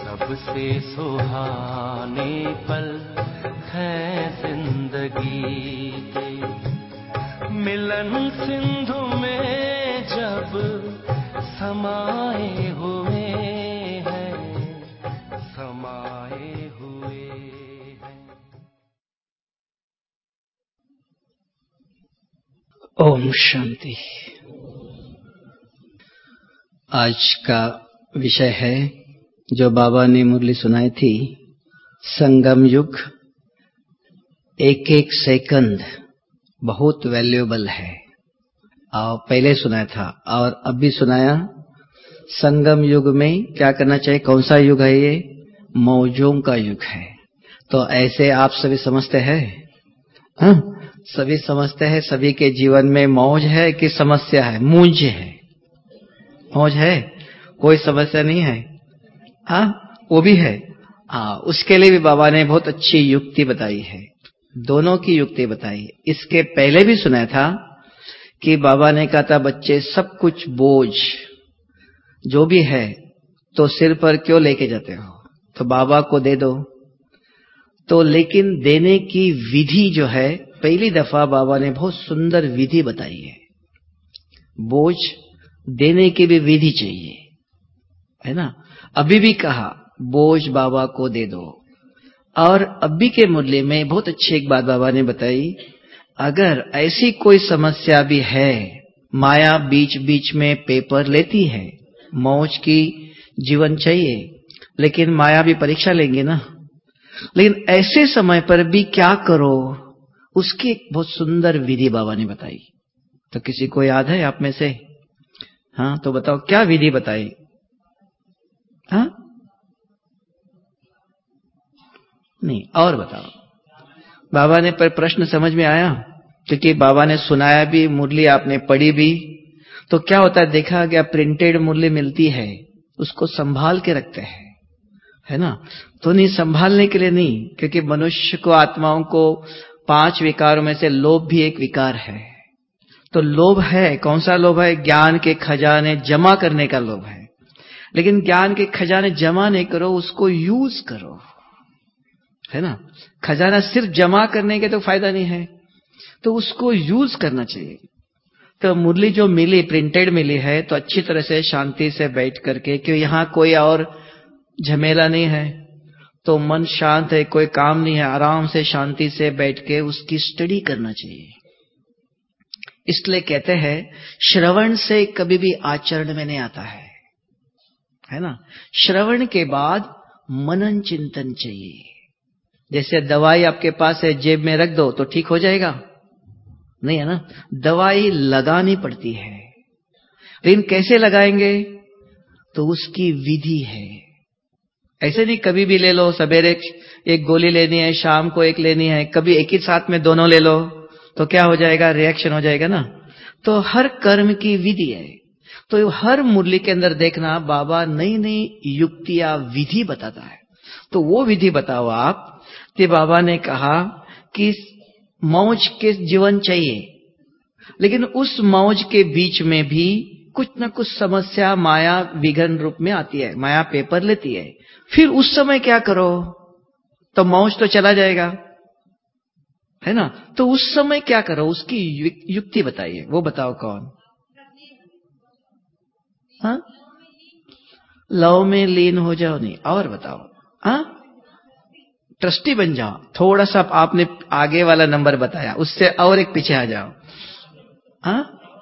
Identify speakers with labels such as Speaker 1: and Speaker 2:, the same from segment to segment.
Speaker 1: सबसे सुहाने पल हैं जिंदगी के, मिलन सिंधु में जब समाए हुए हैं, समाए हुए हैं।
Speaker 2: ओम शांति। आज का विषय है जो बाबा ने मुरली सुनाई थी, संगम युग। एक एक सेकंड बहुत वैल्यूएबल है। और पहले सुनाया था और अब भी सुनाया। संगम युग में क्या करना चाहिए? कौन सा युग है ये? मौजों का युग है। तो ऐसे आप सभी समझते हैं? हाँ, सभी समझते हैं। सभी के जीवन में मौज है कि समस्या है? मूंज है। मौज है, कोई समस्या नहीं है। हाँ, वो भी है। हाँ, उसके लिए भी बाबा ने बहुत अच्छी युक्ति बताई है। दोनों की युक्ति बताई है। इसके पहले भी सुना था कि बाबा ने कहा था, बच्चे सब कुछ बोझ जो भी है तो सिर पर क्यों लेके जाते हो, तो बाबा को दे दो। तो लेकिन देने की विधि जो है, पहली दफा बाबा ने बहुत सुंदर विधि बताई है। बोझ देने की भी विधि चाहिए, है ना। अभी भी कहा बोझ बाबा को दे दो। और अभी के मुरली में बहुत अच्छी एक बात बाबा ने बताई, अगर ऐसी कोई समस्या भी है, माया बीच बीच में पेपर लेती है, मौज की जीवन चाहिए, लेकिन माया भी परीक्षा लेंगे ना। लेकिन ऐसे समय पर भी क्या करो, उसकी एक बहुत सुंदर विधि बाबा ने बताई। तो किसी को याद है आप में से? हाँ, तो बताओ क्या विधि बताई? हाँ, नहीं, और बताओ। बाबा ने पर प्रश्न समझ में आया? क्योंकि बाबा ने सुनाया भी, मुरली आपने पढ़ी भी। तो क्या होता है, देखा गया प्रिंटेड मुरली मिलती है, उसको संभाल के रखते हैं, है ना। तो नहीं, संभालने के लिए नहीं, क्योंकि मनुष्य को, आत्माओं को 5 विकारों में से लोभ भी एक विकार है। तो लोभ है, कौन सा लोभ है? ज्ञान के खजाने जमा करने का लोभ है। लेकिन ज्ञान के खजाने जमा नहीं करो, उसको यूज करो, है ना। खजाना सिर्फ जमा करने के तो फायदा नहीं है, तो उसको यूज करना चाहिए। तो मुरली जो मिली, प्रिंटेड मिली है, तो अच्छी तरह से शांति से बैठ करके, क्यों यहां कोई और झमेला नहीं है, तो मन शांत है, कोई काम नहीं है, आराम से शांति से बैठ के उसकी स्टडी करना चाहिए। इसलिए कहते हैं श्रवण से कभी भी आचरण में नहीं आता है ना। श्रवण के बाद मनन चिंतन चाहिए। जैसे दवाई आपके पास है, जेब में रख दो तो ठीक हो जाएगा? नहीं, है ना। दवाई लगानी पड़ती है। लेकिन कैसे लगाएंगे? तो उसकी विधि है। ऐसे नहीं कभी भी ले लो, सवेरे एक गोली लेनी है, शाम को एक लेनी है, कभी एक ही साथ में दोनों ले लो तो क्या हो जाएगा? रिएक्शन हो जाएगा ना। तो हर कर्म की विधि है। तो हर मुरली के अंदर देखना, बाबा नई नई युक्तियां, विधि बताता है। तो वो विधि बताओ आप। तो बाबा ने कहा कि मौज के जीवन चाहिए, लेकिन उस मौज के बीच में भी कुछ न कुछ समस्या माया विघन रूप में आती है, माया पेपर लेती है। फिर उस समय क्या करो? तो मौज तो चला जाएगा, है ना। तो उस समय क्या करो, उसकी युक्ति बताइए। वो बताओ कौन? हाँ, लव में लीन हो जाओ। नहीं, और बताओ। हाँ, ट्रस्टी बन जाओ। थोड़ा सा आपने आगे वाला नंबर बताया, उससे और एक पीछे आ जाओ। हाँ,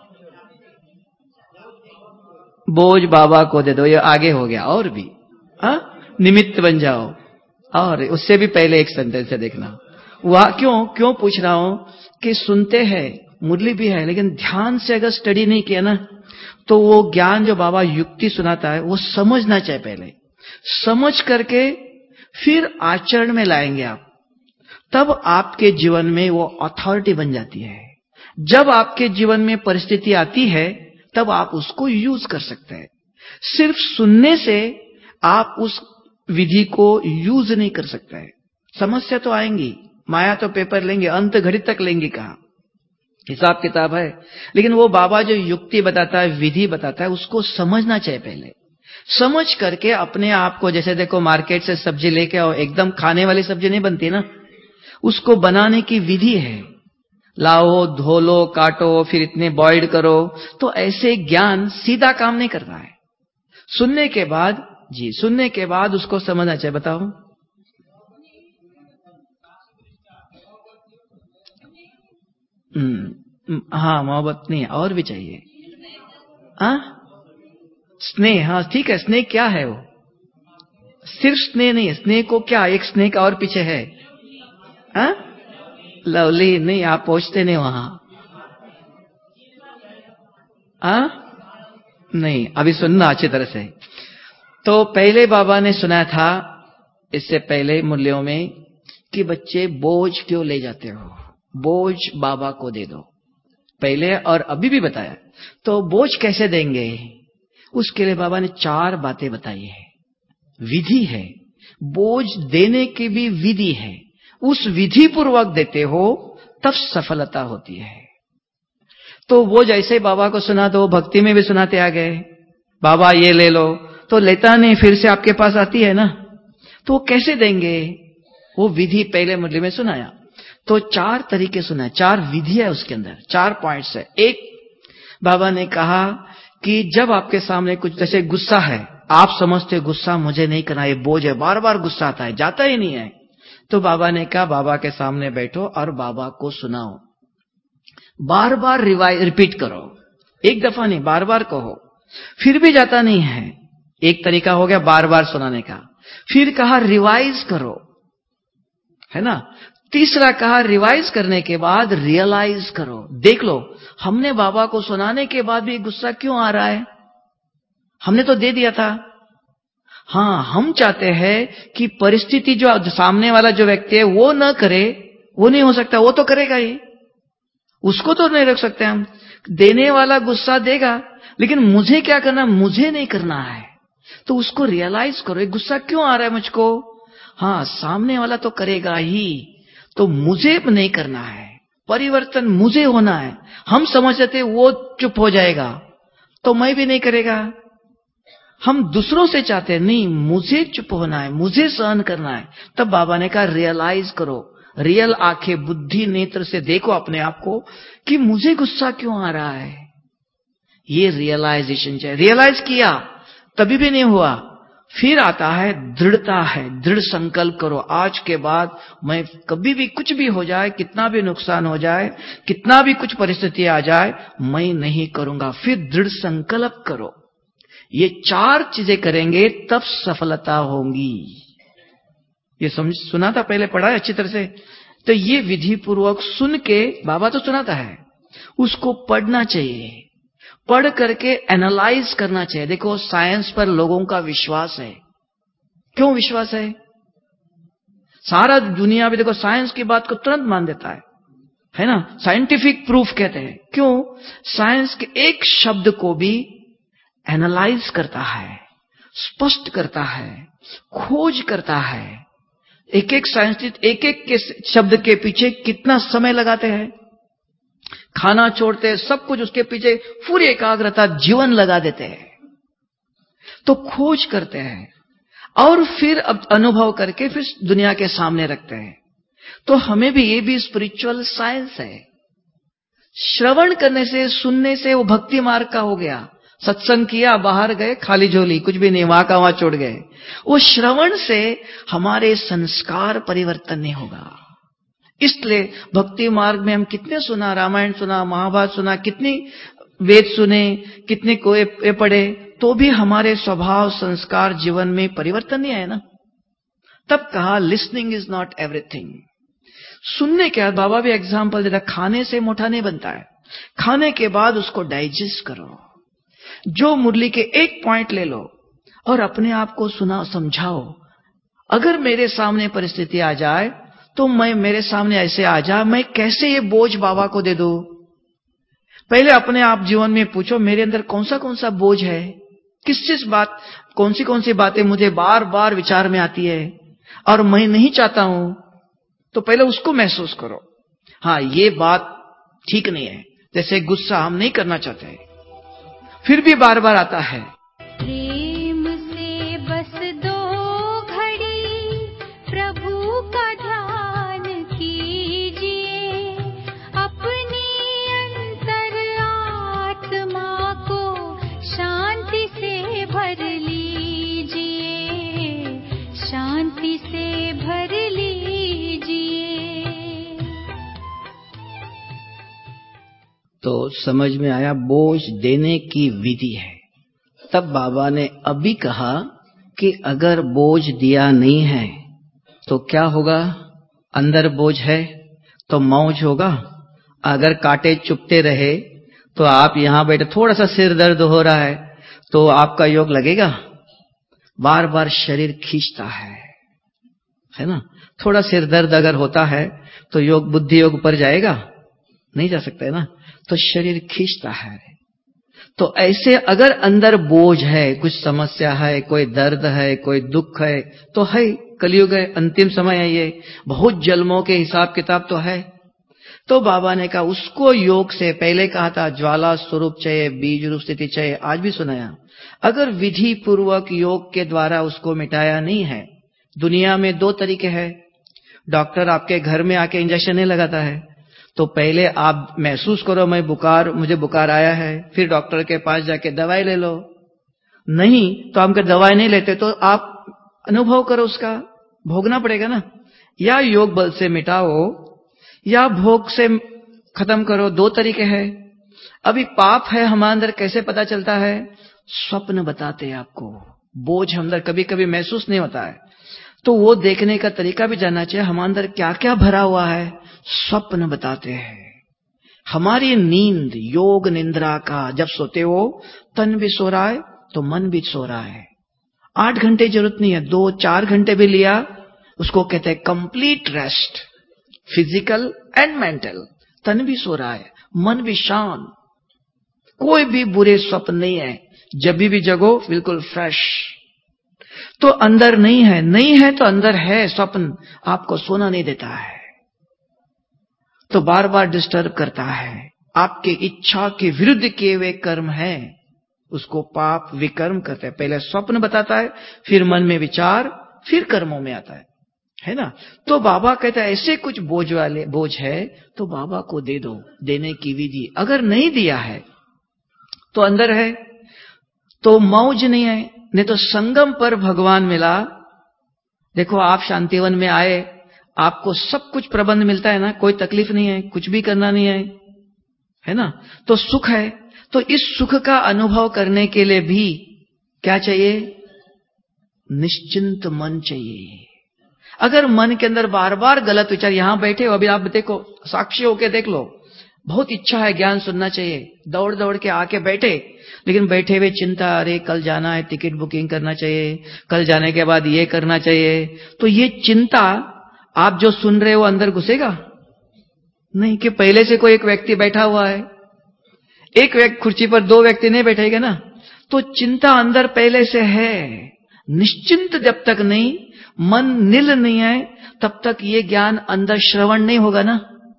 Speaker 2: बोझ बाबा को दे दो, ये आगे हो गया। और भी हाँ, निमित्त बन जाओ। और उससे भी पहले एक सेंटेंस से देखना। वह क्यों पूछ रहा हूं कि सुनते हैं, मुरली भी है, लेकिन ध्यान से अगर स्टडी नहीं किया ना, तो वो ज्ञान जो बाबा युक्ति सुनाता है वो समझना चाहिए। पहले समझ करके फिर आचरण में लाएंगे आप, तब आपके जीवन में वो अथॉरिटी बन जाती है। जब आपके जीवन में परिस्थिति आती है, तब आप उसको यूज कर सकते हैं। सिर्फ सुनने से आप उस विधि को यूज नहीं कर सकते हैं। समस्या तो आएंगी, माया तो पेपर लेंगे, अंत घड़ी तक लेंगे, कहा हिसाब किताब है। लेकिन वो बाबा जो युक्ति बताता है, विधि बताता है, उसको समझना चाहिए पहले। समझ करके अपने आप को, जैसे देखो मार्केट से सब्जी लेके आओ, एकदम खाने वाली सब्जी नहीं बनती ना, उसको बनाने की विधि है। लाओ, धो लो, काटो, फिर इतने बॉइल्ड करो। तो ऐसे ज्ञान सीधा काम नहीं करता है। सुनने के बाद, जी, सुनने के बाद उसको समझना चाहिए। बताओ। हाँ, मोहब्बत नहीं, और भी चाहिए। स्नेह, हाँ ठीक है। स्नेह क्या है? वो सिर्फ स्नेह नहीं है। स्नेह को क्या, एक स्नेह का और पीछे है। लवली नहीं, आप पहुंचते नहीं वहां। नहीं, अभी सुनना अच्छी तरह से। तो पहले बाबा ने सुना था, इससे पहले मुरलियों में, कि बच्चे बोझ क्यों ले जाते हो, बोझ बाबा को दे दो। पहले और अभी भी बताया। तो बोझ कैसे देंगे, उसके लिए बाबा ने 4 बातें बताई है। विधि है, बोझ देने की भी विधि है। उस विधि पूर्वक देते हो तब सफलता होती है। तो वो जैसे बाबा को सुना, तो भक्ति में भी सुनाते आ गए, बाबा ये ले लो, तो लेता नहीं, फिर से आपके पास आती है ना। तो वो कैसे देंगे, वो विधि पहले मुरली में सुनाया। तो 4 तरीके सुनाए, 4 विधि है उसके अंदर, 4 पॉइंट्स है। एक, बाबा ने कहा कि जब आपके सामने कुछ, जैसे गुस्सा है, आप समझते गुस्सा मुझे नहीं करना, ये बोझ है, बार बार गुस्सा आता है, जाता ही नहीं है। तो बाबा ने कहा बाबा के सामने बैठो और बाबा को सुनाओ, बार बार रिपीट करो, एक दफा नहीं, बार बार कहो। फिर भी जाता नहीं है, एक तरीका हो गया बार बार सुनाने का। फिर कहा रिवाइज करो, है ना। तीसरा कहा रिवाइज करने के बाद रियलाइज करो, देख लो हमने बाबा को सुनाने के बाद भी गुस्सा क्यों आ रहा है, हमने तो दे दिया था। हाँ, हम चाहते हैं कि परिस्थिति जो सामने वाला जो व्यक्ति है वो न करे, वो नहीं हो सकता, वो तो करेगा ही, उसको तो नहीं रख सकते हम। देने वाला गुस्सा देगा, लेकिन मुझे क्या करना, मुझे नहीं करना है। तो उसको रियलाइज करो, ये गुस्सा क्यों आ रहा है मुझको। हाँ, सामने वाला तो करेगा ही, तो मुझे नहीं करना है, परिवर्तन मुझे होना है। हम समझते वो चुप हो जाएगा तो मैं भी नहीं करेगा। हम दूसरों से चाहते हैं, नहीं मुझे चुप होना है, मुझे सहन करना है। तब बाबा ने कहा रियलाइज करो, रियल आंखें, बुद्धि नेत्र से देखो अपने आप को कि मुझे गुस्सा क्यों आ रहा है। ये रियलाइजेशन चाहिए। रियलाइज किया तभी भी नहीं हुआ, फिर आता है दृढ़ता है, दृढ़ संकल्प करो, आज के बाद मैं कभी भी कुछ भी हो जाए, कितना भी नुकसान हो जाए, कितना भी कुछ परिस्थिति आ जाए, मैं नहीं करूंगा। फिर दृढ़ संकल्प करो। ये 4 चीजें करेंगे तब सफलता होगी। ये समझ, सुना था पहले, पढ़ा है अच्छी तरह से। तो ये विधि पूर्वक सुन के, बाबा तो सुनाता है, उसको पढ़ना चाहिए, पढ़ करके एनालाइज करना चाहिए। देखो साइंस पर लोगों का विश्वास है, क्यों विश्वास सारा दुनिया में देखो साइंस की बात को तुरंत मान देता है ना, साइंटिफिक प्रूफ कहते हैं। क्यों, साइंस के एक शब्द को भी एनालाइज करता है, स्पष्ट करता है, खोज करता है। एक एक साइंटिस्ट एक एक के शब्द के पीछे कितना समय लगाते हैं, खाना छोड़ते हैं, सब कुछ उसके पीछे पूरी एकाग्रता, जीवन लगा देते हैं। तो खोज करते हैं और फिर अब अनुभव करके फिर दुनिया के सामने रखते हैं। तो हमें भी, ये भी स्पिरिचुअल साइंस है। श्रवण करने से, सुनने से वो भक्ति मार्ग का हो गया। सत्संग किया, बाहर गए, खाली झोली, कुछ भी नहीं, वहां का वहां छोड़ गए। वो श्रवण से हमारे संस्कार परिवर्तन नहीं होगा। इसलिए भक्ति मार्ग में हम कितने सुना, रामायण सुना, महाभारत सुना, कितनी वेद सुने, कितने कोए पढ़े, तो भी हमारे स्वभाव, संस्कार, जीवन में परिवर्तन नहीं आया ना। तब कहा लिसनिंग इज नॉट एवरीथिंग। सुनने के बाद बाबा भी एग्जाम्पल देता, खाने से मोटा नहीं बनता है, खाने के बाद उसको डाइजेस्ट करो। जो मुरली के एक पॉइंट ले लो और अपने आप को सुना, समझाओ। अगर मेरे सामने परिस्थिति आ जाए तो मेरे सामने ऐसे आ जाए, मैं कैसे ये बोझ बाबा को दे दूं। पहले अपने आप जीवन में पूछो, मेरे अंदर कौन सा बोझ है, किस बात, कौन सी बातें मुझे बार बार विचार में आती है और मैं नहीं चाहता हूं। तो पहले उसको महसूस करो, हाँ ये बात ठीक नहीं है। जैसे गुस्सा हम नहीं करना चाहते, फिर भी बार बार आता है।
Speaker 3: प्रेम
Speaker 2: तो समझ में आया बोझ देने की विधि है। तब बाबा ने अभी कहा कि अगर बोझ दिया नहीं है तो क्या होगा? अंदर बोझ है तो मौज होगा। अगर कांटे चुभते रहे तो आप यहां बैठे, थोड़ा सा सिर दर्द हो रहा है तो आपका योग लगेगा? बार बार शरीर खींचता है ना? थोड़ा सिर दर्द अगर होता है तो योग, बुद्धि योग पर जाएगा? नहीं जा सकता है ना? तो शरीर खींचता है। तो ऐसे अगर अंदर बोझ है, कुछ समस्या है, कोई दर्द है, कोई दुख है, तो है, कलयुग है, अंतिम समय है, ये बहुत जन्मों के हिसाब किताब तो है। तो बाबा ने कहा उसको योग से, पहले कहा था ज्वाला स्वरूप चाहिए, बीज रूप स्थिति चाहिए, आज भी सुनाया। अगर विधि पूर्वक योग के द्वारा उसको मिटाया नहीं है, दुनिया में दो तरीके हैं। डॉक्टर आपके घर में आके इंजेक्शन नहीं लगाता है, तो पहले आप महसूस करो मुझे बुखार आया है, फिर डॉक्टर के पास जाके दवाई ले लो। नहीं तो हमको दवाई नहीं लेते तो आप अनुभव करो, उसका भोगना पड़ेगा ना। या योग बल से मिटाओ या भोग से खत्म करो, दो तरीके हैं। अभी पाप है हमारे अंदर, कैसे पता चलता है? स्वप्न बताते हैं आपको। बोझ अंदर कभी कभी महसूस नहीं होता है, तो वो देखने का तरीका भी जानना चाहिए, हमारे अंदर क्या क्या भरा हुआ है। स्वप्न बताते हैं। हमारी नींद, योग निंद्रा का, जब सोते हो तन भी सो रहा है तो मन भी सो रहा है। 8 घंटे जरूरत नहीं है, 2-4 घंटे भी लिया, उसको कहते हैं complete rest, physical and mental. तन भी सो रहा है, मन भी शांत, कोई भी बुरे स्वप्न नहीं है। जब भी जगो बिल्कुल फ्रेश। तो अंदर नहीं है तो अंदर है स्वप्न, आपको सोना नहीं देता है, तो बार बार डिस्टर्ब करता है। आपके इच्छा के विरुद्ध किए हुए कर्म है, उसको पाप विकर्म कहते हैं। पहले स्वप्न बताता है, फिर मन में विचार, फिर कर्मों में आता है ना? तो बाबा कहता है ऐसे कुछ बोझ है तो बाबा को दे दो, देने की विधि। अगर नहीं दिया है तो अंदर है तो मौज नहीं है, नहीं तो संगम पर भगवान मिला। देखो आप शांतिवन में आए, आपको सब कुछ प्रबंध मिलता है ना, कोई तकलीफ नहीं है, कुछ भी करना नहीं है ना? तो सुख है। तो इस सुख का अनुभव करने के लिए भी क्या चाहिए? निश्चिंत मन चाहिए। अगर मन के अंदर बार बार गलत विचार, यहां बैठे हो अभी आप देखो, साक्षी होके देख लो, बहुत इच्छा है ज्ञान सुनना चाहिए, दौड़ दौड़ के आके बैठे, लेकिन बैठे हुए चिंता, अरे कल जाना है, टिकट बुकिंग करना चाहिए, कल जाने के बाद ये करना चाहिए। तो ये चिंता आप जो सुन रहे हो अंदर घुसेगा नहीं? कि पहले से कोई एक व्यक्ति बैठा हुआ है, एक व्यक्ति कुर्सी पर, 2 व्यक्ति नहीं बैठेगा ना, तो चिंता अंदर पहले से है। निश्चिंत जब तक नहीं, मन नील नहीं है, तब तक ये ज्ञान अंदर श्रवण नहीं होगा ना,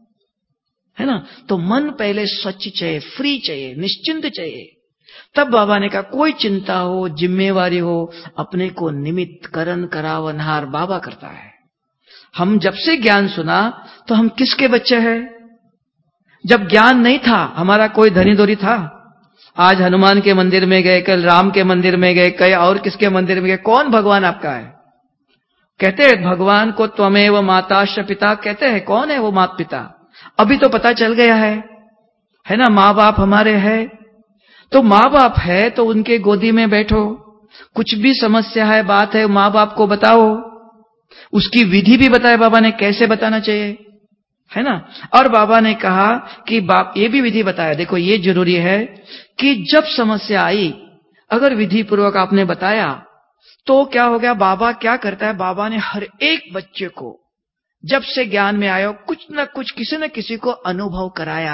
Speaker 2: है ना? तो मन पहले स्वच्छ चाहिए, फ्री चाहिए, निश्चिंत चाहिए। तब बाबा ने कहा कोई चिंता हो, जिम्मेवारी हो, अपने को निमित्त करन करावनहार बाबा करता है। हम जब से ज्ञान सुना तो हम किसके बच्चे हैं? जब ज्ञान नहीं था, हमारा कोई धनी धोरी था? आज हनुमान के मंदिर में गए, कल राम के मंदिर में गए, कई और किसके मंदिर में गए, कौन भगवान आपका है? कहते हैं भगवान को त्वमेव माताश्च पिता कहते हैं। कौन है वो माता पिता? अभी तो पता चल गया है ना? माँ बाप हमारे हैं। तो माँ बाप है तो उनके गोदी में बैठो, कुछ भी समस्या है, बात है, माँ बाप को बताओ। उसकी विधि भी बताए बाबा ने, कैसे बताना चाहिए, है ना? और बाबा ने कहा कि बाप ये भी विधि बताया, देखो ये जरूरी है कि जब समस्या आई, अगर विधि पूर्वक आपने बताया तो क्या हो गया? बाबा क्या करता है, बाबा ने हर एक बच्चे को जब से ज्ञान में आया कुछ न कुछ, किसी न किसी को अनुभव कराया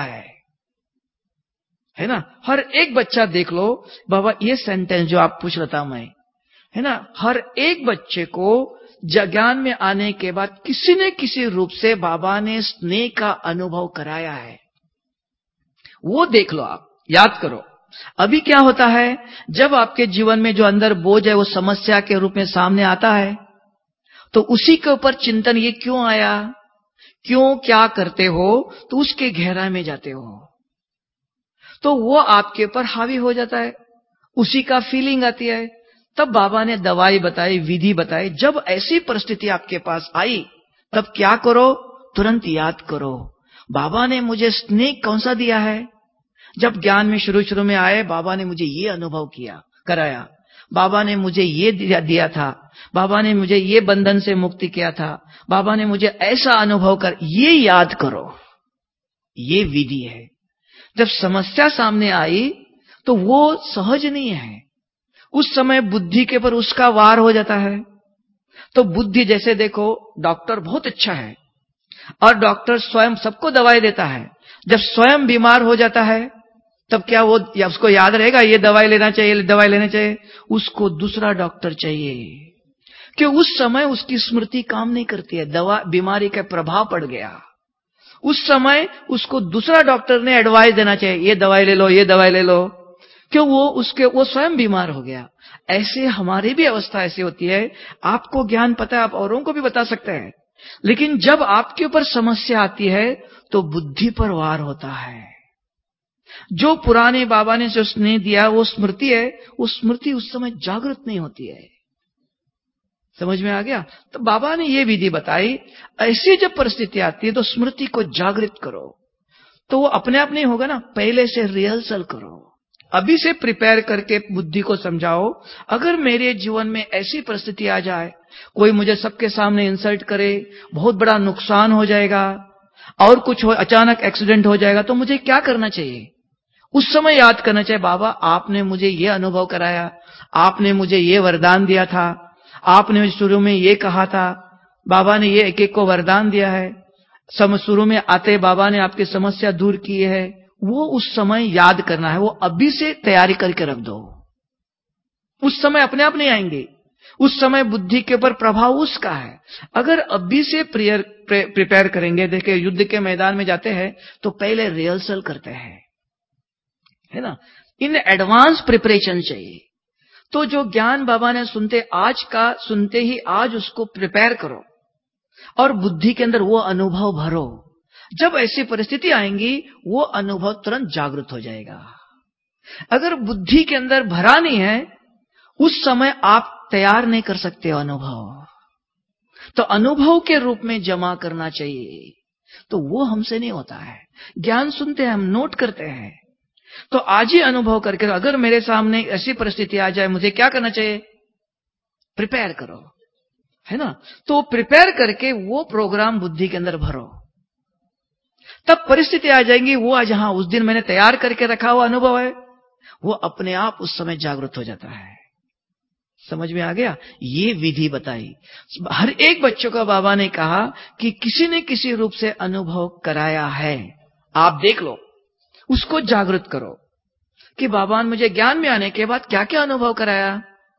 Speaker 2: है ना? हर एक बच्चा देख लो, बाबा ये सेंटेंस जो आप पूछ रहा था मैं, है ना, हर एक बच्चे को ज्ञान में आने के बाद किसी न किसी रूप से बाबा ने स्नेह का अनुभव कराया है। वो देख लो, आप याद करो। अभी क्या होता है, जब आपके जीवन में जो अंदर बोझ है वो समस्या के रूप में सामने आता है, तो उसी के ऊपर चिंतन, ये क्यों आया, क्यों, क्या करते हो, तो उसके गहराई में जाते हो, तो वो आपके ऊपर हावी हो जाता है, उसी का फीलिंग आती है। तब बाबा ने दवाई बताई, विधि बताई। जब ऐसी परिस्थिति आपके पास आई तब क्या करो? तुरंत याद करो, बाबा ने मुझे स्नेह कौन सा दिया है? जब ज्ञान में शुरू में आए, बाबा ने मुझे ये अनुभव कराया, बाबा ने मुझे ये दिया था, बाबा ने मुझे ये बंधन से मुक्ति किया था, बाबा ने मुझे ऐसा अनुभव कर, ये याद करो, ये विधि है। जब समस्या सामने आई तो वो सहज नहीं है, उस समय बुद्धि के पर उसका वार हो जाता है। तो बुद्धि, जैसे देखो डॉक्टर बहुत अच्छा है और डॉक्टर स्वयं सबको दवाई देता है, जब स्वयं बीमार हो जाता है तब क्या वो उसको याद रहेगा ये दवाई लेना चाहिए, दवाई लेना चाहिए? उसको दूसरा डॉक्टर चाहिए, कि उस समय उसकी स्मृति काम नहीं करती है, बीमारी का प्रभाव पड़ गया। उस समय उसको दूसरा डॉक्टर ने एडवाइस देना चाहिए, ये दवाई ले लो, ये दवाई ले लो, क्यों वो स्वयं बीमार हो गया। ऐसे हमारी भी अवस्था ऐसी होती है। आपको ज्ञान पता है, आप औरों को भी बता सकते हैं, लेकिन जब आपके ऊपर समस्या आती है तो बुद्धि पर वार होता है। जो पुराने बाबा ने जो स्नेह दिया वो स्मृति है, वो स्मृति उस समय जागृत नहीं होती है। समझ में आ गया? तो बाबा ने ये विधि बताई, ऐसी जब परिस्थिति आती है तो स्मृति को जागृत करो, तो वो अपने आप नहीं होगा ना, पहले से रिहर्सल करो, अभी से प्रिपेयर करके बुद्धि को समझाओ। अगर मेरे जीवन में ऐसी परिस्थिति आ जाए, कोई मुझे सबके सामने इंसल्ट करे, बहुत बड़ा नुकसान हो जाएगा और कुछ अचानक एक्सीडेंट हो जाएगा, तो मुझे क्या करना चाहिए? उस समय याद करना चाहिए, बाबा आपने मुझे ये अनुभव कराया, आपने मुझे ये वरदान दिया था, आपने मुझे शुरू में ये कहा था, बाबा ने ये एक एक को वरदान दिया है, शुरू में आते बाबा ने आपकी समस्या दूर की है। वो उस समय याद करना है, वो अभी से तैयारी करके रख दो। उस समय अपने आप नहीं आएंगे, उस समय बुद्धि के ऊपर प्रभाव उसका है। अगर अभी से प्रिपेयर करेंगे, देखिए युद्ध के मैदान में जाते हैं तो पहले रिहर्सल करते हैं, है ना, इन एडवांस प्रिपरेशन चाहिए। तो जो ज्ञान बाबा ने सुनते ही आज उसको प्रिपेयर करो और बुद्धि के अंदर वो अनुभव भरो। जब ऐसी परिस्थिति आएंगी वो अनुभव तुरंत जागृत हो जाएगा। अगर बुद्धि के अंदर भरा नहीं है, उस समय आप तैयार नहीं कर सकते अनुभव, तो अनुभव के रूप में जमा करना चाहिए, तो वो हमसे नहीं होता है। ज्ञान सुनते हैं, हम नोट करते हैं, तो आज ही अनुभव करके, अगर मेरे सामने ऐसी परिस्थिति आ जाए, मुझे क्या करना चाहिए? प्रिपेयर करो, है ना। तो प्रिपेयर करके वो प्रोग्राम बुद्धि के अंदर भरो, तब परिस्थिति आ जाएंगी, वो आज हाँ उस दिन मैंने तैयार करके रखा हुआ अनुभव है, वो अपने आप उस समय जागृत हो जाता है। समझ में आ गया? ये विधि बताई। हर एक बच्चों का बाबा ने कहा कि किसी न किसी रूप से अनुभव कराया है, आप देख लो, उसको जागृत करो कि बाबा ने मुझे ज्ञान में आने के बाद क्या क्या अनुभव कराया,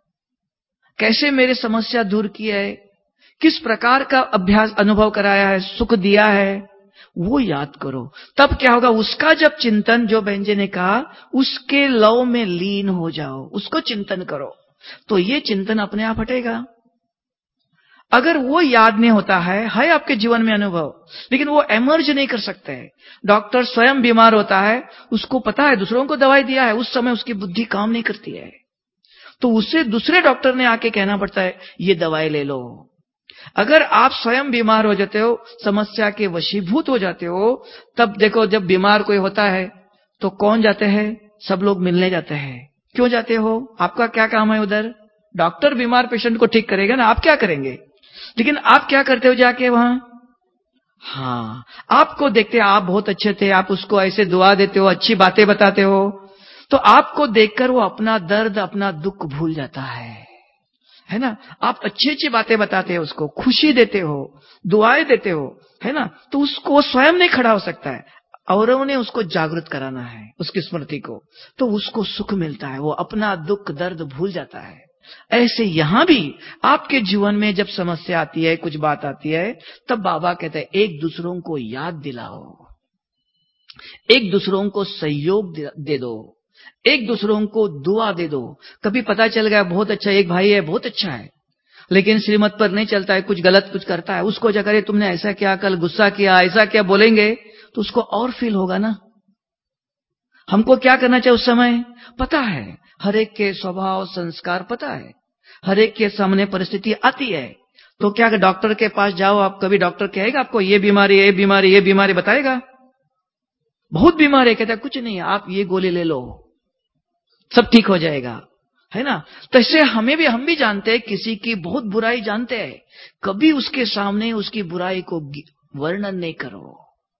Speaker 2: कैसे मेरी समस्या दूर की है, किस प्रकार का अभ्यास अनुभव कराया है, सुख दिया है, वो याद करो। तब क्या होगा, उसका जब चिंतन, जो बेंजे ने कहा, उसके लव में लीन हो जाओ, उसको चिंतन करो, तो ये चिंतन अपने आप हटेगा। अगर वो याद नहीं होता है आपके जीवन में अनुभव, लेकिन वो एमर्ज नहीं कर सकते हैं। डॉक्टर स्वयं बीमार होता है, उसको पता है दूसरों को दवाई दिया है, उस समय उसकी बुद्धि काम नहीं करती है, तो उसे दूसरे डॉक्टर ने आके कहना पड़ता है ये दवाई ले लो। अगर आप स्वयं बीमार हो जाते हो, समस्या के वशीभूत हो जाते हो, तब देखो जब बीमार कोई होता है तो कौन जाते हैं? सब लोग मिलने जाते हैं। क्यों जाते हो? आपका क्या काम है उधर? डॉक्टर बीमार पेशेंट को ठीक करेगा ना, आप क्या करेंगे? लेकिन आप क्या करते हो जाके वहां? हाँ, आपको देखते हैं आप बहुत अच्छे थे, आप उसको ऐसे दुआ देते हो, अच्छी बातें बताते हो, तो आपको देखकर वो अपना दर्द, अपना दुख भूल जाता है ना। आप अच्छी अच्छी बातें बताते हो, उसको खुशी देते हो, दुआएं देते हो, है ना, तो उसको स्वयं नहीं खड़ा हो सकता है, औरों ने उसको जागृत कराना है, उसकी स्मृति को, तो उसको सुख मिलता है, वो अपना दुख दर्द भूल जाता है। ऐसे यहां भी आपके जीवन में जब समस्या आती है, कुछ बात आती है, तब बाबा कहते हैं एक दूसरों को याद दिलाओ, एक दूसरों को सहयोग दे दो, एक दूसरों को दुआ दे दो। कभी पता चल गया बहुत अच्छा, एक भाई है बहुत अच्छा है, लेकिन श्रीमत पर नहीं चलता है, कुछ गलत कुछ करता है, उसको जाकर तुमने ऐसा किया, कल गुस्सा किया, ऐसा क्या बोलेंगे, तो उसको और फील होगा ना। हमको क्या करना चाहिए उस समय? पता है, हर एक के स्वभाव संस्कार पता है, हर एक के सामने परिस्थिति आती है, तो क्या डॉक्टर के पास जाओ, आप कभी डॉक्टर कहेगा आपको ये बीमारी, ये बीमारी, ये बीमारी बताएगा? बहुत बीमार है, कहता है कुछ नहीं, आप ये गोली ले लो, सब ठीक हो जाएगा, है ना। तो इससे हम भी जानते हैं, किसी की बहुत बुराई जानते हैं, कभी उसके सामने उसकी बुराई को वर्णन नहीं करो।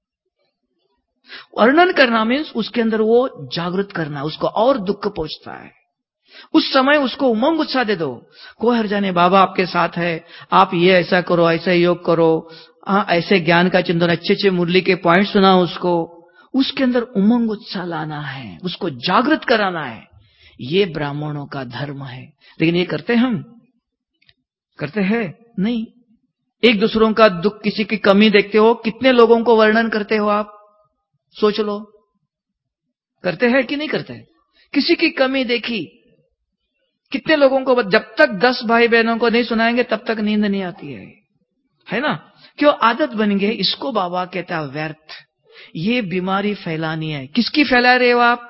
Speaker 2: वर्णन करना मीन्स उसके अंदर वो जागृत करना, उसको और दुख पहुंचता है। उस समय उसको उमंग उत्साह दे दो, कोई हर जाने, बाबा आपके साथ है, आप ये ऐसा करो, ऐसा योग करो, ऐसे ज्ञान का चिंतन, अच्छे अच्छे मुरली के पॉइंट सुनाओ उसको, उसके अंदर उमंग उत्साह लाना है, उसको जागृत कराना है। ये ब्राह्मणों का धर्म है। लेकिन ये करते हम? करते हैं नहीं। एक दूसरों का दुख, किसी की कमी देखते हो, कितने लोगों को वर्णन करते हो आप? सोच लो, करते हैं कि नहीं करते? किसी की कमी देखी, कितने लोगों को, जब तक 10 भाई बहनों को नहीं सुनाएंगे तब तक नींद नहीं आती है ना। क्यों? आदत बन गई। इसको बाबा कहता है व्यर्थ। ये बीमारी फैलानी है। किसकी फैला रहे हो आप?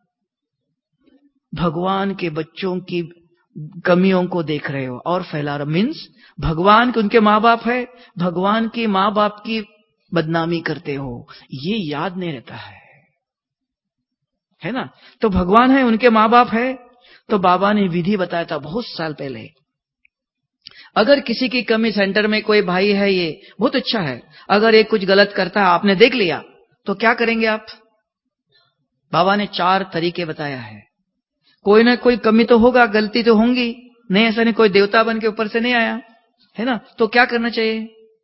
Speaker 2: भगवान के बच्चों की कमियों को देख रहे हो और फैला रहे हो। मीन्स भगवान के, उनके माँ बाप है, भगवान की माँ बाप की बदनामी करते हो, ये याद नहीं रहता है ना। तो भगवान है, उनके माँ बाप है, तो बाबा ने विधि बताया था बहुत साल पहले। अगर किसी की कमी, सेंटर में कोई भाई है, ये बहुत अच्छा है, अगर एक कुछ गलत करता है, आपने देख लिया, तो क्या करेंगे आप? बाबा ने 4 तरीके बताया है। कोई ना कोई कमी तो होगा, गलती तो होंगी, नहीं ऐसा नहीं, कोई देवता बन के ऊपर से नहीं आया है ना। तो क्या करना चाहिए?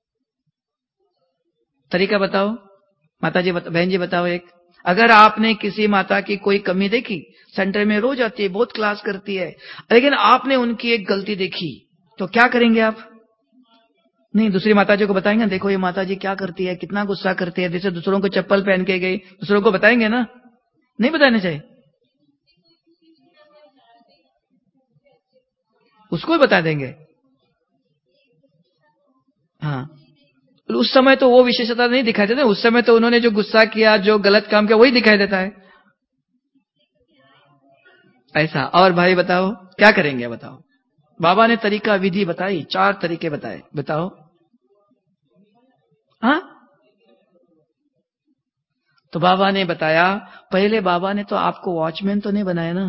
Speaker 2: तरीका बताओ माता जी, बहन जी बताओ एक। अगर आपने किसी माता की कोई कमी देखी, सेंटर में रोज आती है, बहुत क्लास करती है, लेकिन आपने उनकी एक गलती देखी, तो क्या करेंगे आप? नहीं, दूसरी माता जी को बताएंगे, देखो ये माता जी क्या करती है, कितना गुस्सा करती है, जैसे दूसरों को चप्पल पहन के गई, दूसरों को बताएंगे ना? नहीं बताने चाहिए, उसको ही बता देंगे। हाँ, उस समय तो वो विशेषता नहीं दिखाई देता, उस समय तो उन्होंने जो गुस्सा किया, जो गलत काम किया, वही दिखाई देता है ऐसा। और भाई बताओ क्या करेंगे? बताओ। बाबा ने तरीका, विधि बताई, 4 तरीके बताए, बताओ। हाँ, तो बाबा ने बताया, पहले बाबा ने तो आपको वॉचमैन तो नहीं बनाया ना।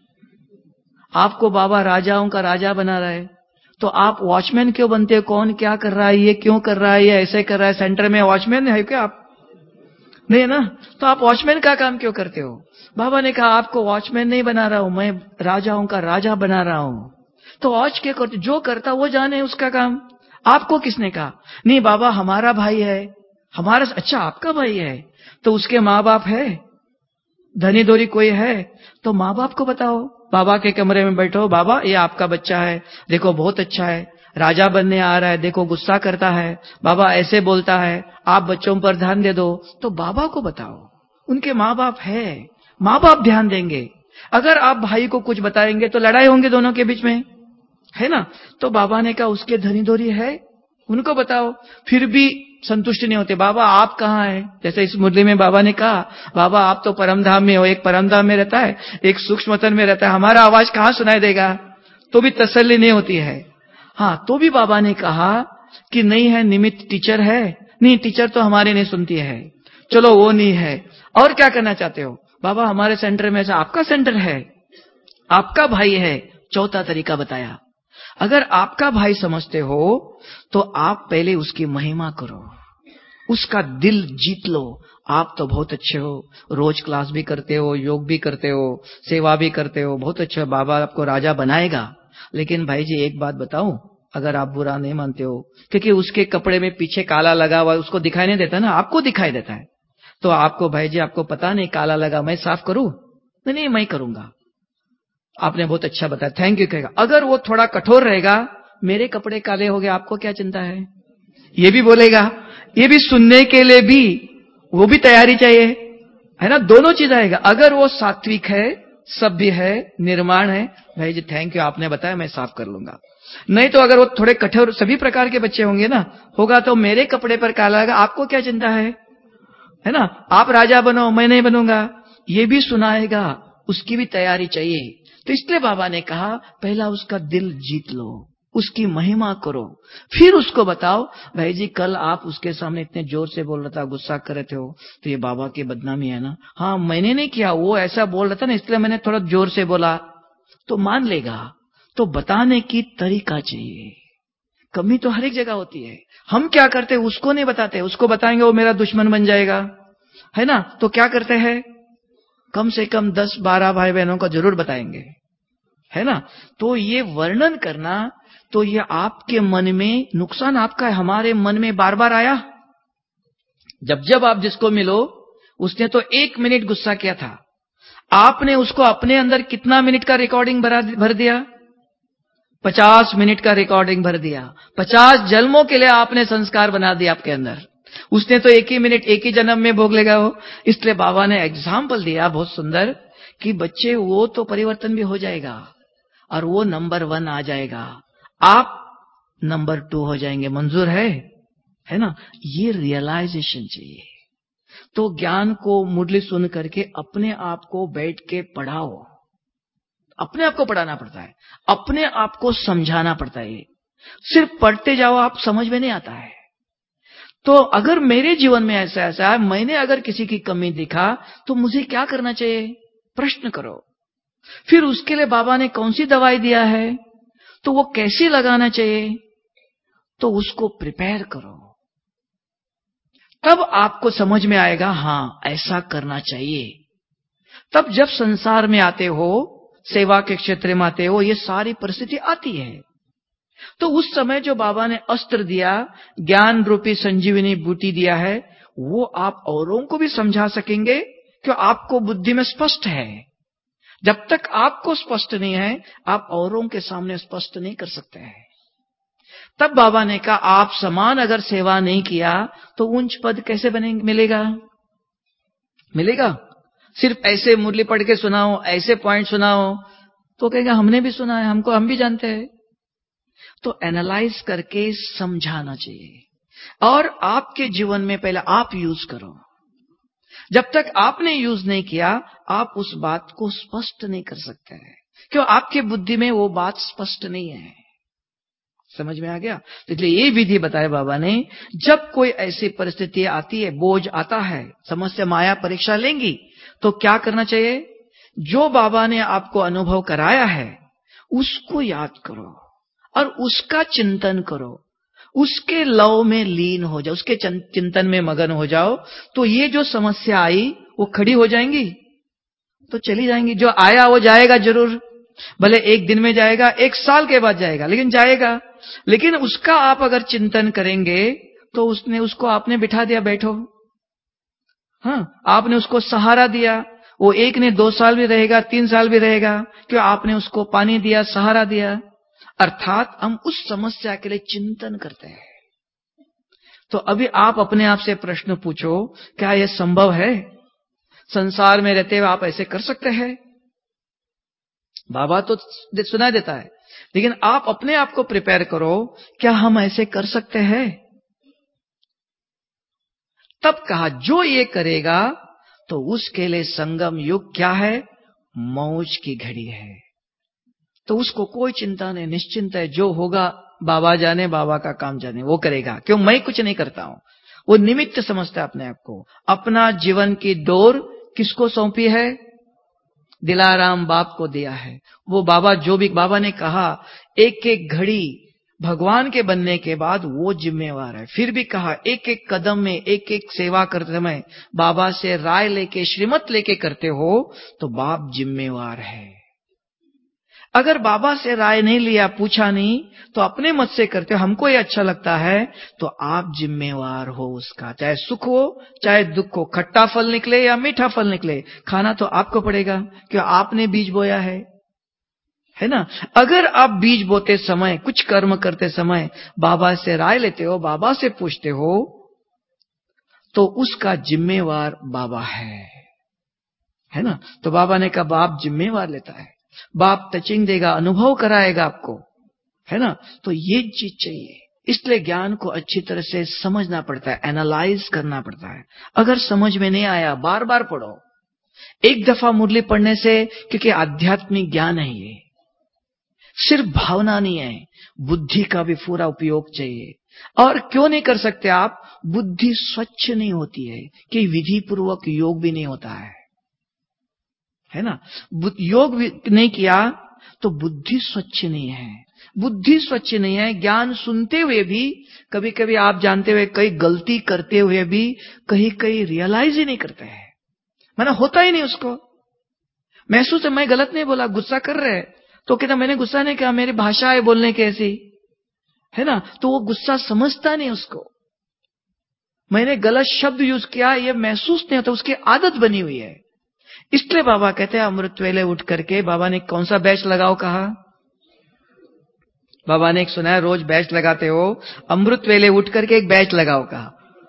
Speaker 2: आपको बाबा राजाओं का राजा बना रहा है, तो आप वॉचमैन क्यों बनते हो? कौन क्या कर रहा है, ये क्यों कर रहा है, ये ऐसे कर रहा है, सेंटर में वॉचमैन है क्या आप? नहीं है ना। तो आप वॉचमैन का काम क्यों करते हो? बाबा ने कहा आपको वॉचमैन नहीं बना रहा हूं, मैं राजाओं का राजा बना रहा हूं। तो वॉच क्या करते? जो करता वो जाने उसका काम। आपको किसने कहा? नहीं बाबा, हमारा भाई है, हमारा। अच्छा, आपका भाई है, तो उसके माँ बाप है, धनी दोरी कोई है, तो माँ बाप को बताओ। बाबा के कमरे में बैठो, बाबा ये आपका बच्चा है, देखो बहुत अच्छा है, राजा बनने आ रहा है, देखो गुस्सा करता है, बाबा ऐसे बोलता है, आप बच्चों पर ध्यान दे दो। तो बाबा को बताओ, उनके माँ बाप है, माँ बाप ध्यान देंगे। अगर आप भाई को कुछ बताएंगे तो लड़ाई होंगे दोनों के बीच में, है ना। तो बाबा ने कहा उसके धनी दोरी है, उनको बताओ। फिर भी संतुष्ट नहीं होते, बाबा आप कहाँ हैं? जैसे इस मुरली में बाबा ने कहा, बाबा आप तो परमधाम में हो, एक परमधाम में रहता है, एक सूक्ष्मतन में रहता है, हमारा आवाज कहाँ सुनाई देगा? तो भी तसल्ली नहीं होती है। हाँ, तो भी बाबा ने कहा कि नहीं है, निमित्त टीचर है, नहीं टीचर तो हमारे नहीं सुनती है, चलो वो नहीं है, और क्या करना चाहते हो? बाबा हमारे सेंटर में ऐसा, आपका सेंटर है, आपका भाई है। चौथा तरीका बताया, अगर आपका भाई समझते हो तो आप पहले उसकी महिमा करो, उसका दिल जीत लो। आप तो बहुत अच्छे हो, रोज क्लास भी करते हो, योग भी करते हो, सेवा भी करते हो, बहुत अच्छे हो, बाबा आपको राजा बनाएगा। लेकिन भाई जी एक बात बताऊं, अगर आप बुरा नहीं मानते हो, क्योंकि उसके कपड़े में पीछे काला लगा हुआ, उसको दिखाई नहीं देता ना, आपको दिखाई देता है। तो आपको भाई जी, आपको पता नहीं काला लगा, मैं साफ करूं? नहीं नहीं, मैं करूंगा। आपने बहुत अच्छा बताया, थैंक यू कहेगा। अगर वो थोड़ा कठोर रहेगा, मेरे कपड़े काले हो गए, आपको क्या चिंता है, ये भी बोलेगा। ये भी सुनने के लिए भी वो भी तैयारी चाहिए, है ना। दोनों चीज आएगा। अगर वो सात्विक है, सभ्य है, निर्माण है, भाई जी थैंक यू आपने बताया, मैं साफ कर लूंगा। नहीं तो अगर वो थोड़े कठोर, सभी प्रकार के बच्चे होंगे ना, होगा तो मेरे कपड़े पर काला आएगा, आपको क्या चिंता है ना। आप राजा बनो, मैं नहीं बनूंगा, ये भी सुनाएगा, उसकी भी तैयारी चाहिए। तो इसलिए बाबा ने कहा पहला उसका दिल जीत लो, उसकी महिमा करो, फिर उसको बताओ भाई जी कल आप उसके सामने इतने जोर से बोल रहा था, गुस्सा कर रहे थे हो, तो ये बाबा की बदनामी है ना। हाँ मैंने नहीं किया, वो ऐसा बोल रहा था ना इसलिए मैंने थोड़ा जोर से बोला, तो मान लेगा। तो बताने की तरीका चाहिए। कमी तो हर एक जगह होती है, हम क्या करते हैं उसको नहीं बताते, उसको बताएंगे वो मेरा दुश्मन बन जाएगा, है ना। तो क्या करते हैं, कम से कम 10-12 भाई बहनों को जरूर बताएंगे, है ना। तो ये वर्णन करना, तो ये आपके मन में नुकसान आपका है, हमारे मन में बार बार आया। जब जब आप जिसको मिलो, उसने तो 1 मिनट गुस्सा किया था, आपने उसको अपने अंदर कितना मिनट का रिकॉर्डिंग भर दिया, 50 मिनट का रिकॉर्डिंग भर दिया। 50 जन्मों के लिए आपने संस्कार बना दिया आपके अंदर। उसने तो 1 ही मिनट 1 ही जन्म में भोग लेगा वो। इसलिए बाबा ने एग्जाम्पल दिया बहुत सुंदर कि बच्चे वो तो परिवर्तन भी हो जाएगा और वो नंबर 1 आ जाएगा, आप नंबर 2 हो जाएंगे। मंजूर है ना। ये रियलाइजेशन चाहिए। तो ज्ञान को मुरली सुन करके अपने आप को बैठ के पढ़ाओ, अपने आप को पढ़ाना पड़ता है, अपने आप को समझाना पड़ता है। सिर्फ पढ़ते जाओ, आप समझ में नहीं आता है। तो अगर मेरे जीवन में ऐसा ऐसा है, मैंने अगर किसी की कमी दिखा तो मुझे क्या करना चाहिए, प्रश्न करो। फिर उसके लिए बाबा ने कौन सी दवाई दिया है, तो वो कैसी लगाना चाहिए, तो उसको प्रिपेयर करो। तब आपको समझ में आएगा हां ऐसा करना चाहिए। तब जब संसार में आते हो, सेवा के क्षेत्र में आते हो, ये सारी परिस्थिति आती है। तो उस समय जो बाबा ने अस्त्र दिया, ज्ञान रूपी संजीवनी बूटी दिया है, वो आप औरों को भी समझा सकेंगे कि आपको बुद्धि में स्पष्ट है। जब तक आपको स्पष्ट नहीं है, आप औरों के सामने स्पष्ट नहीं कर सकते हैं। तब बाबा ने कहा आप समान अगर सेवा नहीं किया तो उच्च पद कैसे बनेंगे, मिलेगा। सिर्फ ऐसे मुरली पढ़ के सुनाओ, ऐसे पॉइंट सुनाओ, तो कहेगा हमने भी सुना है, हम भी जानते हैं। तो एनालाइज करके समझाना चाहिए। और आपके जीवन में पहले आप यूज करो। जब तक आपने यूज नहीं किया, आप उस बात को स्पष्ट नहीं कर सकते हैं, क्यों आपके बुद्धि में वो बात स्पष्ट नहीं है। समझ में आ गया। तो इसलिए ये विधि बताया बाबा ने, जब कोई ऐसी परिस्थिति आती है, बोझ आता है, समस्या माया परीक्षा लेंगी, तो क्या करना चाहिए, जो बाबा ने आपको अनुभव कराया है उसको याद करो और उसका चिंतन करो, उसके लव में लीन हो जाओ, उसके चिंतन में मगन हो जाओ। तो ये जो समस्या आई वो खड़ी हो जाएंगी, तो चली जाएंगी। जो आया वो जाएगा जरूर, भले 1 दिन में जाएगा, 1 साल के बाद जाएगा, लेकिन जाएगा। लेकिन उसका आप अगर चिंतन करेंगे तो उसको आपने बिठा दिया, बैठो। हाँ, आपने उसको सहारा दिया, वो 1 ने 2 साल भी रहेगा, 3 साल भी रहेगा, क्यों आपने उसको पानी दिया, सहारा दिया। अर्थात हम उस समस्या के लिए चिंतन करते हैं। तो अभी आप अपने आप से प्रश्न पूछो, क्या यह संभव है? संसार में रहते हुए आप ऐसे कर सकते हैं? बाबा तो सुना देता है, लेकिन आप अपने आप को प्रिपेयर करो, क्या हम ऐसे कर सकते हैं? तब कहा जो ये करेगा तो उसके लिए संगम युग क्या है, मौज की घड़ी है। तो उसको कोई चिंता नहीं, निश्चिंत है, जो होगा बाबा जाने, बाबा का काम जाने, वो करेगा। क्यों, मैं कुछ नहीं करता हूं। वो निमित्त समझता है अपने आप को। अपना जीवन की डोर किसको सौंपी है, दिलाराम बाप को दिया है। वो बाबा जो भी बाबा ने कहा, एक एक घड़ी भगवान के बनने के बाद वो जिम्मेवार है। फिर भी कहा एक एक कदम में, एक एक सेवा करते समय बाबा से राय लेके, श्रीमत लेके करते हो तो बाप जिम्मेवार है। अगर बाबा से राय नहीं लिया, पूछा नहीं, तो अपने मत से करते हो, हमको ये अच्छा लगता है, तो आप जिम्मेवार हो उसका। चाहे सुख हो चाहे दुख हो, खट्टा फल निकले या मीठा फल निकले, खाना तो आपको पड़ेगा, क्यों आपने बीज बोया है ना। अगर आप बीज बोते समय, कुछ कर्म करते समय बाबा से राय लेते हो, बाबा से पूछते हो, तो उसका जिम्मेवार बाबा है ना। तो बाबा ने कहा बाप जिम्मेवार लेता है, बाप टचिंग देगा, अनुभव कराएगा आपको, है ना। तो ये चीज चाहिए। इसलिए ज्ञान को अच्छी तरह से समझना पड़ता है, एनालाइज करना पड़ता है। अगर समझ में नहीं आया, बार बार पढ़ो। एक दफा मुरली पढ़ने से, क्योंकि आध्यात्मिक ज्ञान है ये, सिर्फ भावना नहीं है, बुद्धि का भी पूरा उपयोग चाहिए। और क्यों नहीं कर सकते आप? बुद्धि स्वच्छ नहीं होती है कि विधि पूर्वक योग भी नहीं होता है ना। योग नहीं किया तो बुद्धि स्वच्छ नहीं है। बुद्धि स्वच्छ नहीं है, ज्ञान सुनते हुए भी कभी कभी आप जानते हुए कई गलती करते हुए भी कहीं कहीं रियलाइज ही नहीं करते हैं, माना होता ही नहीं उसको महसूस है। मैं गलत नहीं बोला, गुस्सा कर रहे तो कहता मैंने गुस्सा नहीं किया, मेरी भाषा है बोलने की ऐसी, है ना। तो वो गुस्सा समझता नहीं उसको, मैंने गलत शब्द यूज किया ये महसूस नहीं होता, उसकी आदत बनी हुई है। इसलिए बाबा कहते हैं अमृत वेले उठ करके, बाबा ने कौन सा बैच लगाओ कहा? बाबा ने एक सुना है रोज बैच लगाते हो, अमृत वेले उठ करके एक बैच लगाओ कहा।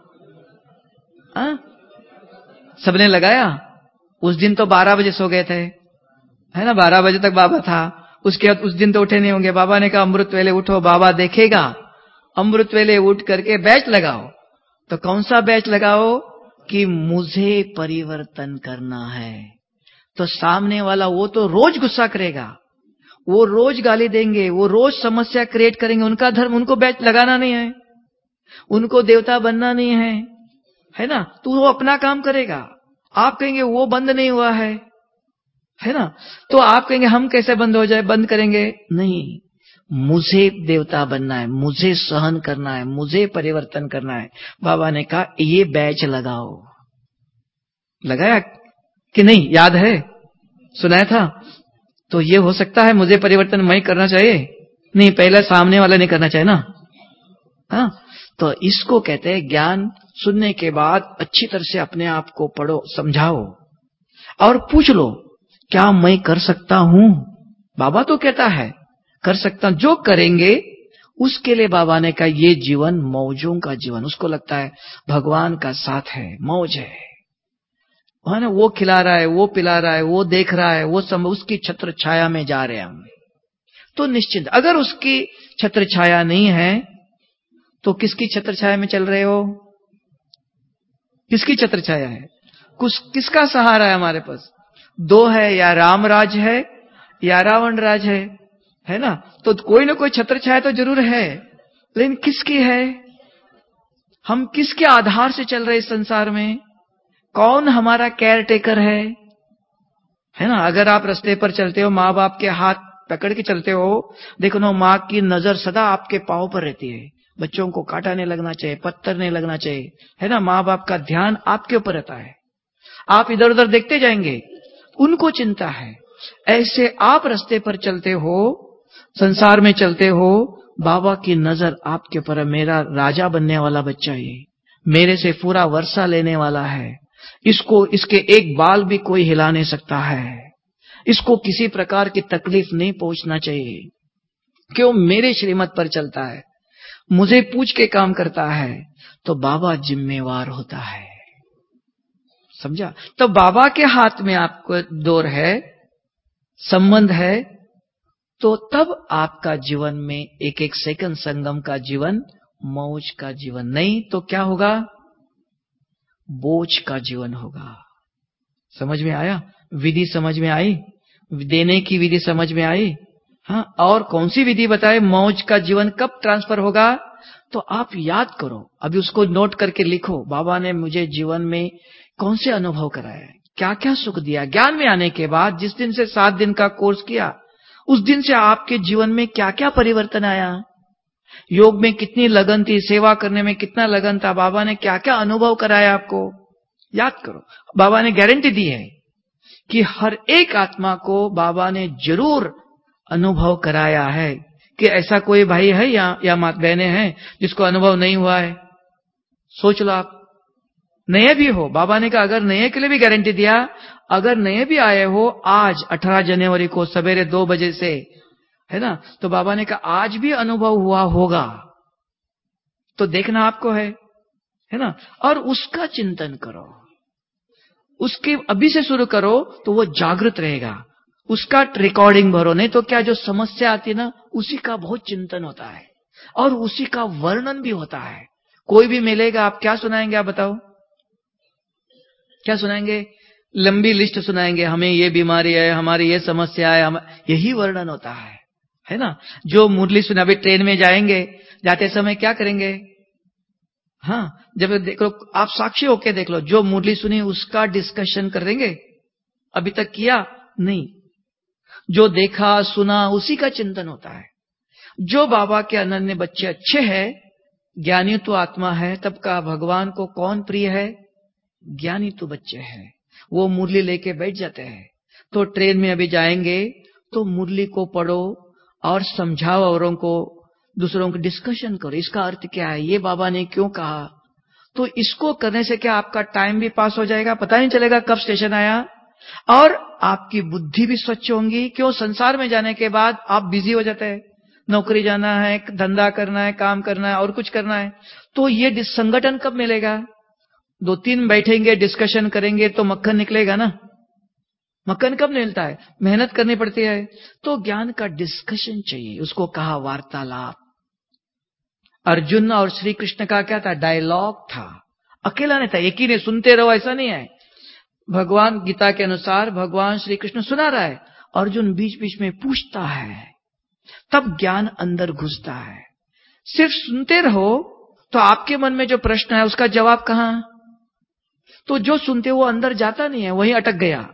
Speaker 2: सबने लगाया? उस दिन तो 12 बजे सो गए थे, है ना, 12 बजे तक बाबा था, उसके बाद उस दिन तो उठे नहीं होंगे। बाबा ने कहा अमृत वेले उठो, बाबा देखेगा। अमृत वेले उठ करके बैच लगाओ। तो कौन सा बैच लगाओ? कि मुझे परिवर्तन करना है। तो सामने वाला वो तो रोज गुस्सा करेगा, वो रोज गाली देंगे, वो रोज समस्या क्रिएट करेंगे, उनका धर्म उनको बैच लगाना नहीं है, उनको देवता बनना नहीं है ना। तो वो अपना काम करेगा। आप कहेंगे वो बंद नहीं हुआ है ना, तो आप कहेंगे हम कैसे बंद हो जाए, बंद करेंगे नहीं। मुझे देवता बनना है, मुझे सहन करना है, मुझे परिवर्तन करना है। बाबा ने कहा ये बैच लगाओ। लगाया कि नहीं? याद है? सुनाया था? तो ये हो सकता है मुझे परिवर्तन मैं करना चाहिए? नहीं, पहले सामने वाला नहीं करना चाहिए ना। हाँ, तो इसको कहते हैं ज्ञान सुनने के बाद अच्छी तरह से अपने आप को पढ़ो, समझाओ और पूछ लो क्या मैं कर सकता हूं? बाबा तो कहता है कर सकता हूं। जो करेंगे उसके लिए बाबा ने कहा ये जीवन मौजों का जीवन। उसको लगता है भगवान का साथ है, मौज है ना, वो खिला रहा है, वो पिला रहा है, वो देख रहा है, वो सब उसकी छत्र छाया में जा रहे हैं हम। तो निश्चिंत। अगर उसकी छत्र छाया नहीं है तो किसकी छत्र छाया में चल रहे हो? किसकी छत्र छाया है? किसका सहारा है हमारे पास? दो है, या राम राज है या रावण राज है ना। तो कोई ना कोई छत्र छाया तो जरूर है, लेकिन किसकी है? हम किसके आधार से चल रहे इस संसार में? कौन हमारा केयर टेकर है ना। अगर आप रास्ते पर चलते हो, माँ बाप के हाथ पकड़ के चलते हो, देखो ना, माँ की नजर सदा आपके पांव पर रहती है। बच्चों को कांटा नहीं लगना चाहिए, पत्थर नहीं लगना चाहिए, है ना। माँ बाप का ध्यान आपके ऊपर रहता है। आप इधर उधर देखते जाएंगे, उनको चिंता है। ऐसे आप रास्ते पर चलते हो, संसार में चलते हो, बाबा की नजर आपके ऊपर है। मेरा राजा बनने वाला बच्चा, ये मेरे से पूरा वर्षा लेने वाला है, इसको इसके एक बाल भी कोई हिला नहीं सकता है, इसको किसी प्रकार की तकलीफ नहीं पहुंचना चाहिए। क्यों? मेरे श्रीमत पर चलता है, मुझे पूछ के काम करता है, तो बाबा जिम्मेवार होता है। समझा? तो बाबा के हाथ में आपको डोर है, संबंध है, तो तब आपका जीवन में एक एक सेकंड संगम का जीवन, मौज का जीवन। नहीं तो क्या होगा? बोझ का जीवन होगा। समझ में आया? विधि समझ में आई? देने की विधि समझ में आई? हाँ, और कौन सी विधि बताए? मौज का जीवन कब ट्रांसफर होगा? तो आप याद करो, अभी उसको नोट करके लिखो, बाबा ने मुझे जीवन में कौन से अनुभव कराया, क्या क्या सुख दिया। ज्ञान में आने के बाद जिस दिन से 7 दिन का कोर्स किया, उस दिन से आपके जीवन में क्या क्या परिवर्तन आया, योग में कितनी लगन थी, सेवा करने में कितना लगन था, बाबा ने क्या क्या अनुभव कराया आपको, याद करो। बाबा ने गारंटी दी है कि हर एक आत्मा को बाबा ने जरूर अनुभव कराया है। कि ऐसा कोई भाई है या माता बहनें हैं जिसको अनुभव नहीं हुआ है? सोच लो आप। नए भी हो, बाबा ने कहा अगर नए के लिए भी गारंटी दिया, अगर नए भी आए हो आज 18 जनवरी को सवेरे 2 बजे से, है ना, तो बाबा ने कहा आज भी अनुभव हुआ होगा, तो देखना आपको है ना। और उसका चिंतन करो, उसके अभी से शुरू करो तो वो जागृत रहेगा। उसका रिकॉर्डिंग भरो, नहीं तो क्या, जो समस्या आती है ना, उसी का बहुत चिंतन होता है और उसी का वर्णन भी होता है। कोई भी मिलेगा, आप क्या सुनाएंगे? आप बताओ, क्या सुनाएंगे? लंबी लिस्ट सुनाएंगे, हमें ये बीमारी है, हमारी ये समस्या है, यही वर्णन होता है। है ना। जो मुरली सुना, अभी ट्रेन में जाएंगे, जाते समय क्या करेंगे? हाँ, जब देख लो, आप साक्षी होके देख लो, जो मुरली सुनी उसका डिस्कशन करेंगे? अभी तक किया नहीं। जो देखा सुना उसी का चिंतन होता है। जो बाबा के अनन्य बच्चे अच्छे हैं, ज्ञानी तो आत्मा है, तब का भगवान को कौन प्रिय है? ज्ञानी तो बच्चे हैं। वो मुरली लेके बैठ जाते हैं। तो ट्रेन में अभी जाएंगे तो मुरली को पढ़ो और समझाओ औरों को, दूसरों को डिस्कशन करो, इसका अर्थ क्या है, ये बाबा ने क्यों कहा। तो इसको करने से क्या आपका टाइम भी पास हो जाएगा, पता नहीं चलेगा कब स्टेशन आया, और आपकी बुद्धि भी स्वच्छ होंगी। क्यों? संसार में जाने के बाद आप बिजी हो जाते हैं, नौकरी जाना है, धंधा करना है, काम करना है और कुछ करना है। तो ये संगठन कब मिलेगा? 2-3 बैठेंगे, डिस्कशन करेंगे तो मक्खन निकलेगा ना। मक्खन कब मिलता है? मेहनत करनी पड़ती है। तो ज्ञान का डिस्कशन चाहिए, उसको कहा वार्तालाप। अर्जुन और श्री कृष्ण का क्या था? डायलॉग था। अकेला नहीं था, एक ही ने सुनते रहो ऐसा नहीं है। भगवान गीता के अनुसार भगवान श्री कृष्ण सुना रहा है, अर्जुन बीच बीच में पूछता है, तब ज्ञान अंदर घुसता है। सिर्फ सुनते रहो तो आपके मन में जो प्रश्न है उसका जवाब कहां? तो जो सुनते वो अंदर जाता नहीं है, वहीं अटक गया।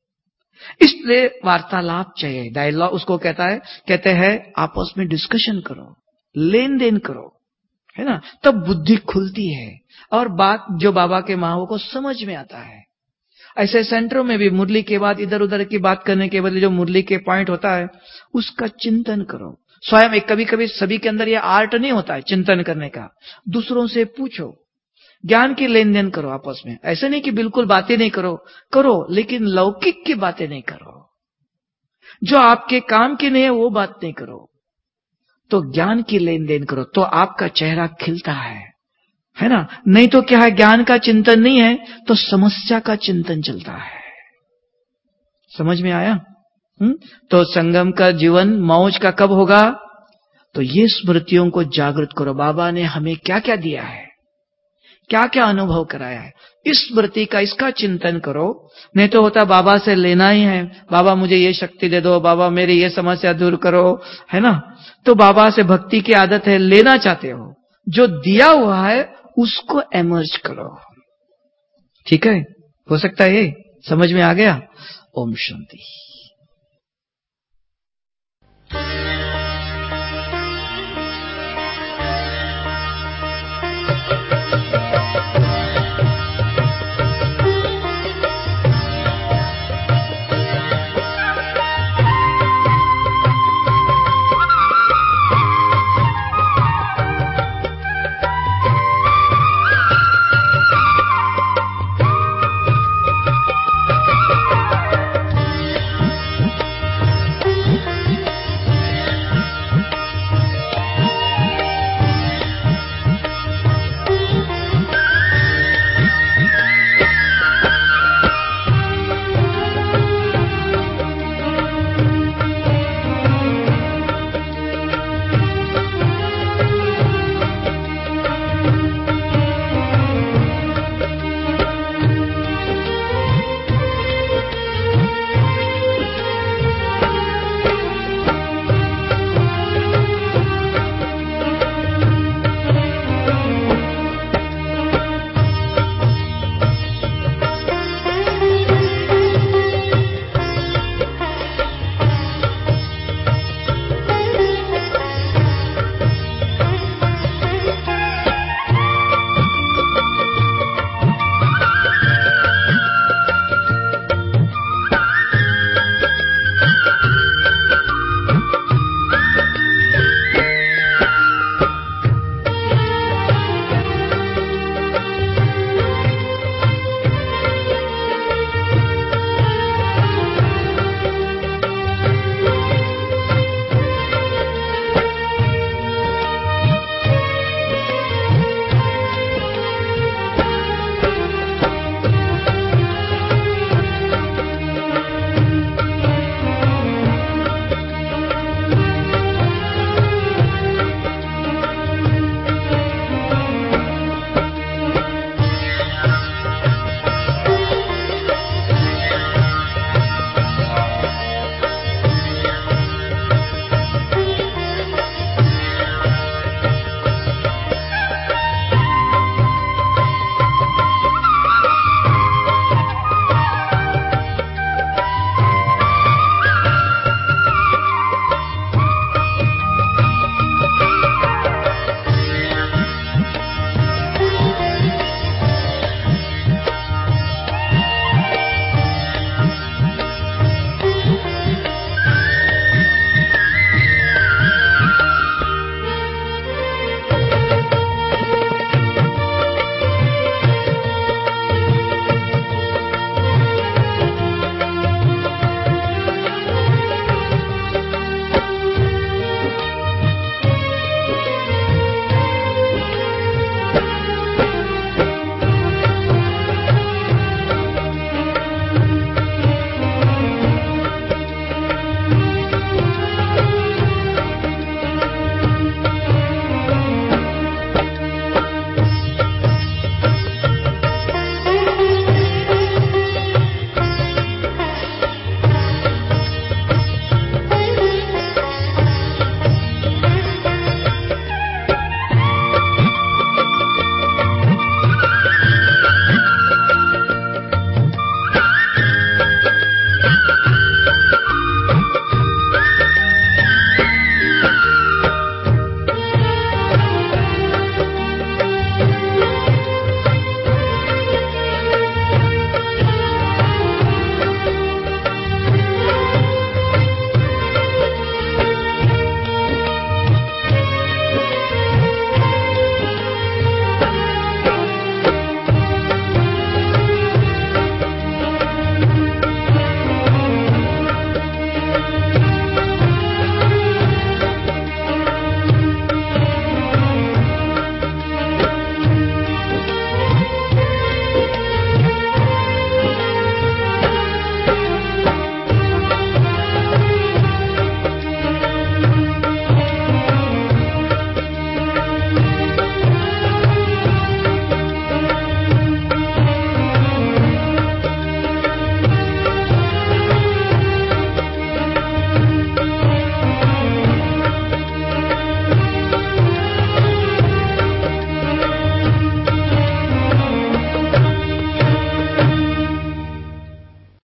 Speaker 2: इसलिए वार्तालाप चाहिए, डायलॉग उसको कहते हैं आपस में डिस्कशन करो, लेन देन करो, है ना। तब बुद्धि खुलती है और बात जो बाबा के माहो को समझ में आता है। ऐसे सेंटरों में भी मुरली के बाद इधर उधर की बात करने के बदले जो मुरली के पॉइंट होता है उसका चिंतन करो। स्वयं एक कभी कभी सभी के अंदर ये आर्ट नहीं होता है चिंतन करने का, दूसरों से पूछो, ज्ञान की लेन देन करो आपस में। ऐसे नहीं कि बिल्कुल बातें नहीं करो, लेकिन लौकिक की बातें नहीं करो, जो आपके काम की नहीं है वो बात नहीं करो। तो ज्ञान की लेन देन करो तो आपका चेहरा खिलता है ना। नहीं तो क्या है, ज्ञान का चिंतन नहीं है तो समस्या का चिंतन चलता है। समझ में आया? तो संगम का जीवन मौज का कब होगा? तो ये स्मृतियों को जागृत करो, बाबा ने हमें क्या क्या दिया है, क्या क्या अनुभव कराया है, इस स्मृति का, इसका चिंतन करो। नहीं तो होता बाबा से लेना ही है, बाबा मुझे ये शक्ति दे दो, बाबा मेरी ये समस्या दूर करो, है ना। तो बाबा से भक्ति की आदत है, लेना चाहते हो, जो दिया हुआ है उसको एमर्ज करो। ठीक है, हो सकता है ये समझ में आ गया। ओम शांति।